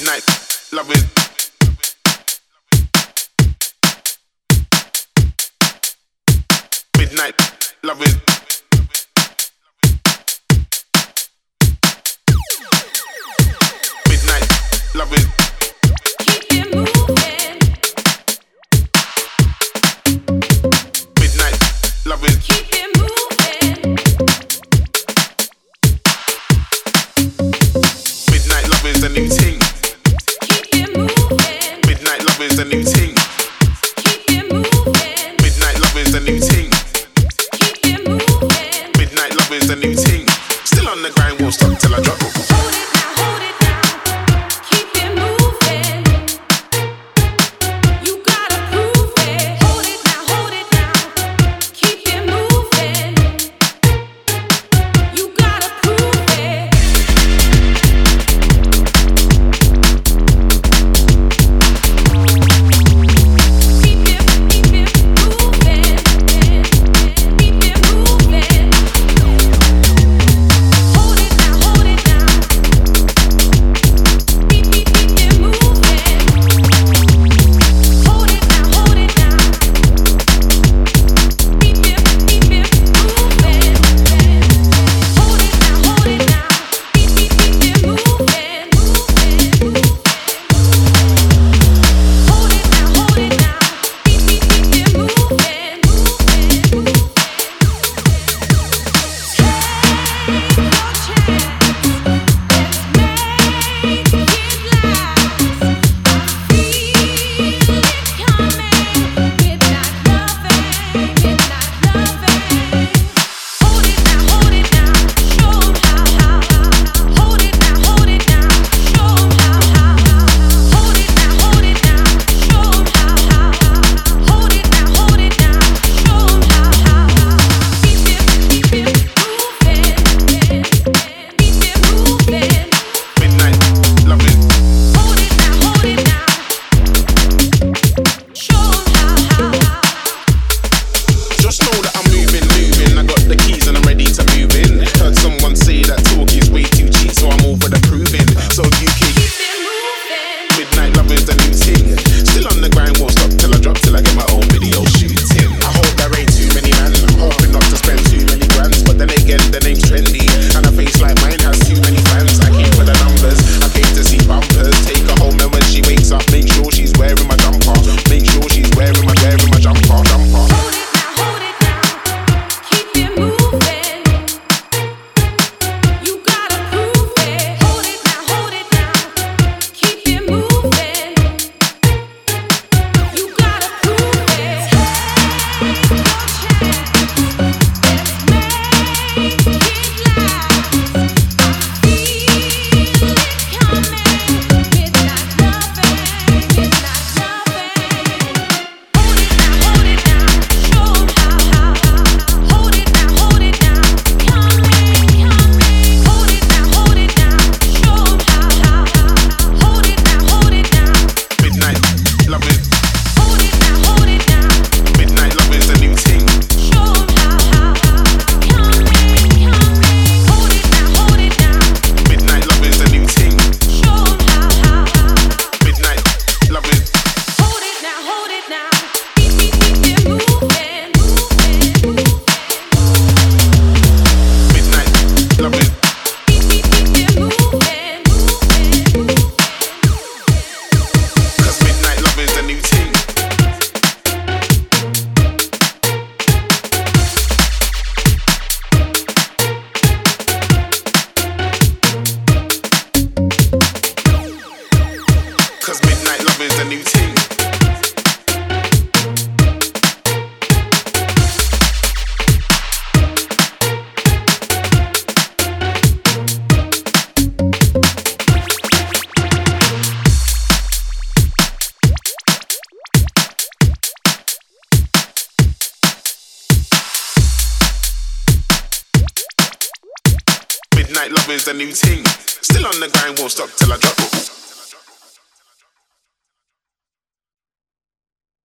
Midnight loving. Midnight loving. Midnight loving. Keep it moving. Midnight loving. Keep it moving. Midnight loving's a new thing. Keep it moving. Midnight loving's a new thing. Keep it moving. Midnight loving's a new thing. Keep it moving. Midnight loving's a new thing. Still on the grind, won't stop till I drop. Hold it now, hold it now. Keep it moving. You gotta prove it. Hold it now. Keep it moving. You gotta prove it. Keep it moving. Keep it moving. Hold it now. Keep it moving. Hold it now. Keep it moving. Hold it now. Keep it moving. Hold it now. Keep it moving. Midnight loving. Just know that I'm moving. I got the keys and I'm ready to move in. Heard someone say that talk is way too cheap, so I'm over the proving. So you can midnight loving's the new thing. Still on the grind, won't stop till I drop, till I get my own video shooting. I hope there ain't too many man. I'm hoping not to spend too many grands, but then again the name's trendy, and a face like mine has too many fans. I came for the numbers, I came to see bumpers. Take her home and when she wakes up, make sure she's wearing my jumper. Make sure she's wearing my jumper. Hold it now. Keep it moving. You gotta prove it. Hold it now. Keep it moving. You gotta prove it. Take your chance. Make it last. I feel it coming. Midnight loving. Hold it now. Show 'em how. Hold it now. Coming. Hold it now. Show 'em how. Hold it now. Midnight loving. Hold it now. Midnight loving's the new thing. Show 'em how. Coming. Hold it now. Midnight loving's the new thing. Show 'em how. Midnight loving. Hold it now. Keep it moving. Midnight loving. Keep it moving. Cause midnight loving's the new thing. Cause midnight loving's the new thing. Midnight loving's the new thing. Still on the grind, won't stop till I drop.